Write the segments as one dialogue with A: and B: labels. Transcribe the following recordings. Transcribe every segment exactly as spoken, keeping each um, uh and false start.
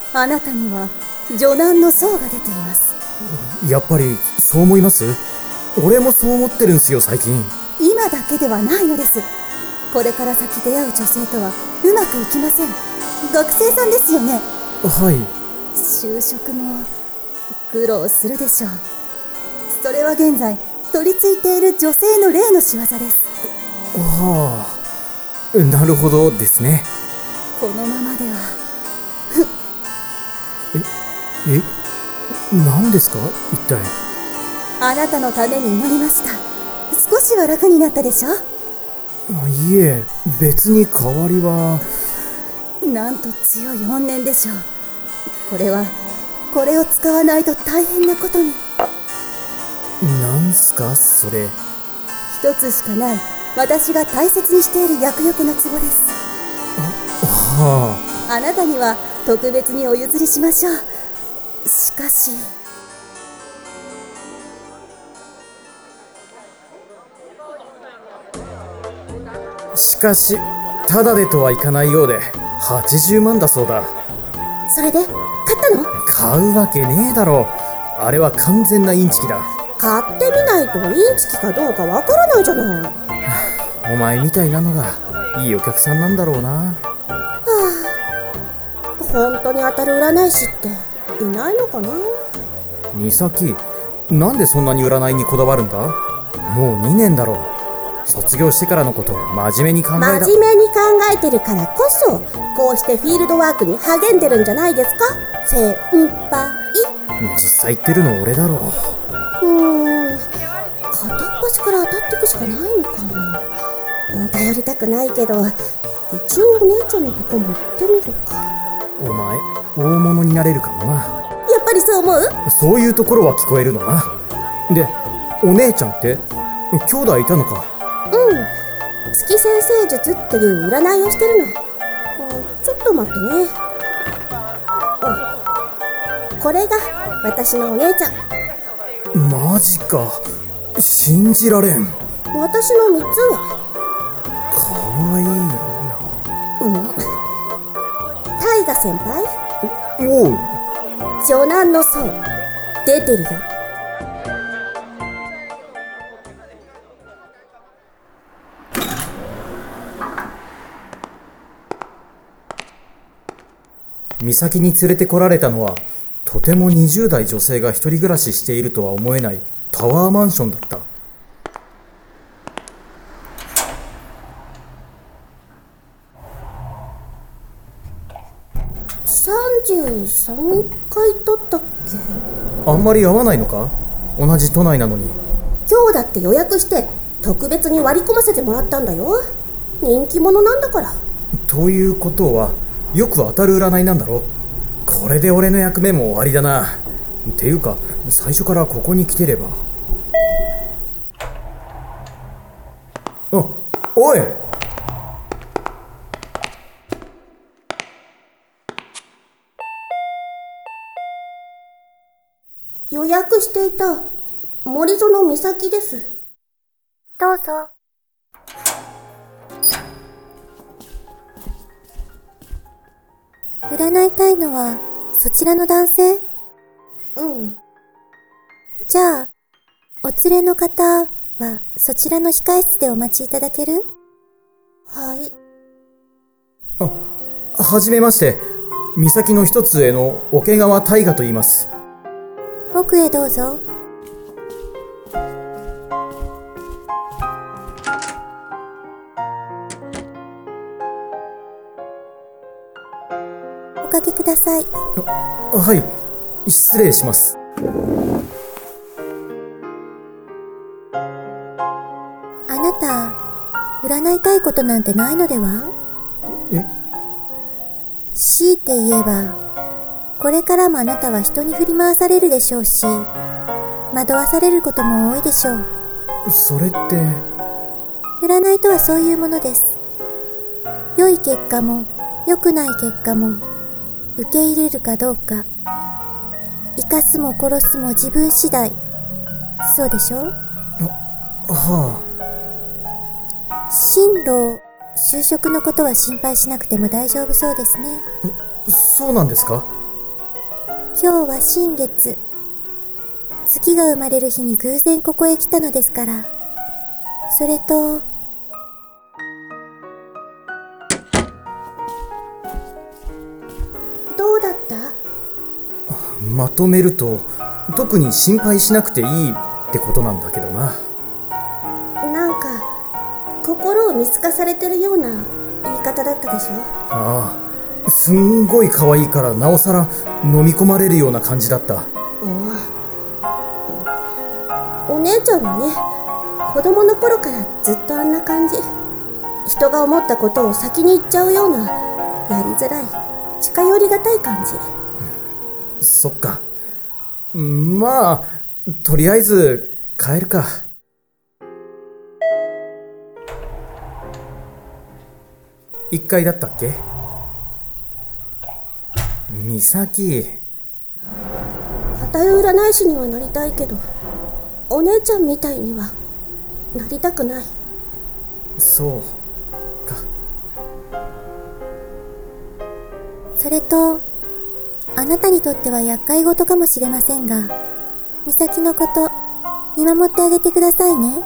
A: あなたには女難の相が出ています。
B: やっぱりそう思います？俺もそう思ってるんすよ最近。
A: 今だけではないのです。これから先出会う女性とはうまくいきません。学生さんですよね。
B: はい。
A: 就職も苦労するでしょう。それは現在取り付いている女性の霊の仕業です。
B: はあ、なるほどですね。
A: このままでは
B: え、え、何ですか一体。
A: あなたのために祈りました。少しは楽になったでしょ。
B: いえ、別に代わりは。
A: なんと強い怨念でしょう。これはこれを使わないと大変なことに。
B: なんすかそれ。
A: 一つしかない私が大切にしている厄除けの壺です。
B: あ、は
A: あ。あなたには特別にお譲りしましょう。しかし
B: しかし、ただでとはいかないようで、はちじゅうまんだそうだ。
A: それで買ったの？
B: 買うわけねえだろ。あれは完全なインチキだ。
A: 買ってみないとインチキかどうかわからないじゃない。
B: お前みたいなのがいいお客さんなんだろうな。は
A: あ、本当に当たる占い師っていないのかな。
B: 美咲、なんでそんなに占いにこだわるんだ？もうにねんだろう。卒業してからのことを真面目に考えた。
A: 真面目に考えてるからこそこうしてフィールドワークに励んでるんじゃないですか、先輩。
B: 実際言ってるの俺だろう。
A: うーん、片っ端から当たってくしかないのかな。うん、頼りたくないけど一応お姉ちゃんのとこも行ってみるか。
B: お前大物になれるかもな。
A: やっぱりそう思う？
B: そういうところは聞こえるのな。で、お姉ちゃんって兄弟いたのか？
A: うん、月先生術っていう占いをしてるの。ちょっと待ってね。これが私のお姉ちゃん。
B: マジか、信じられん。
A: 私のみっつ上。
B: かわいいな。
A: うん。大河先輩。
B: おう。
A: 女難の相出てるよ。
B: 美咲に連れてこられたのは、とてもにじゅう代女性が一人暮らししているとは思えないタワーマンションだった。
A: さんじゅうさんかいだったっけ？
B: あんまり合わないのか？同じ都内なのに。
A: 今日だって予約して特別に割り込ませてもらったんだよ。人気者なんだから。
B: ということはよく当たる占いなんだろ。これで俺の役目も終わりだな。っていうか最初からここに来てれば。あ、おい。
A: 予約していた森園美咲です。どうぞ。
C: 占いたいのはそちらの男性？
A: うん。
C: じゃあお連れの方はそちらの控え室でお待ちいただける？
A: はい。
B: あ、はじめまして。美咲の一つ上の桶川大河と言います。
C: 奥へどうぞ。おかけください。
B: はい、失礼します。
C: あなた、占いたいことなんてないのでは？
B: え？
C: 強いて言えば、これからもあなたは人に振り回されるでしょうし、惑わされることも多いでしょう。
B: それって…
C: 占いとはそういうものです。良い結果も良くない結果も受け入れるかどうか、生かすも殺すも自分次第。そうでしょ？
B: は
C: あ。進路、就職のことは心配しなくても大丈夫そうですね。
B: そうなんですか？
C: 今日は新月。月が生まれる日に偶然ここへ来たのですから。それと、
A: どうだった？
B: まとめると、特に心配しなくていいってことなんだけどな。
A: なんか心を見透かされてるような言い方だったでしょ。
B: ああ、すんごい可愛いからなおさら飲み込まれるような感じだった。
A: お姉ちゃんはね、子供の頃からずっとあんな感じ。人が思ったことを先に言っちゃうような、やりづらい、近寄りがたい感じ。
B: そっか。まあとりあえず帰るか。いっかいだったっけ？美咲。
A: 当たる占い師にはなりたいけど、お姉ちゃんみたいにはなりたくない。
B: そうか。
C: それと、あなたにとっては厄介事かもしれませんが、美咲のこと、見守ってあげてくださいね。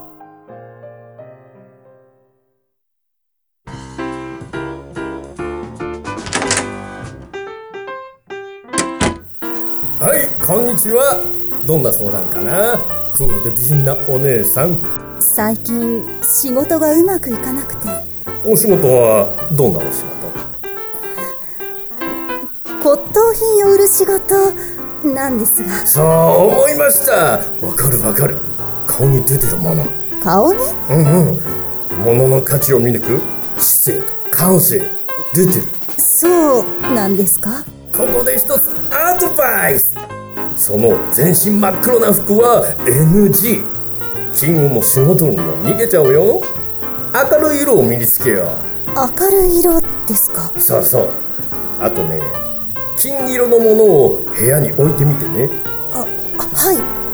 D: はい、こんにちは。どんな相談かな？クールで美人なお姉さん。
A: 最近仕事がうまくいかなくて。
D: お仕事はどんなお仕事？
A: 骨董品を売る仕事なんですが。
D: そう思いました。わかるわかる。顔に出てるもの。
A: 顔に？
D: うんうん。物の価値を見抜く知性と感性出てる。
A: そうなんですか？
D: ここで一つアドバイス。その全身真っ黒な服は エヌジー。 金運も仕事運も逃げちゃうよ。明るい色を身につけよう。
A: 明るい色ですか？
D: そうそう。あとね、金色のものを部屋に置いてみてね。
A: あ、あはい。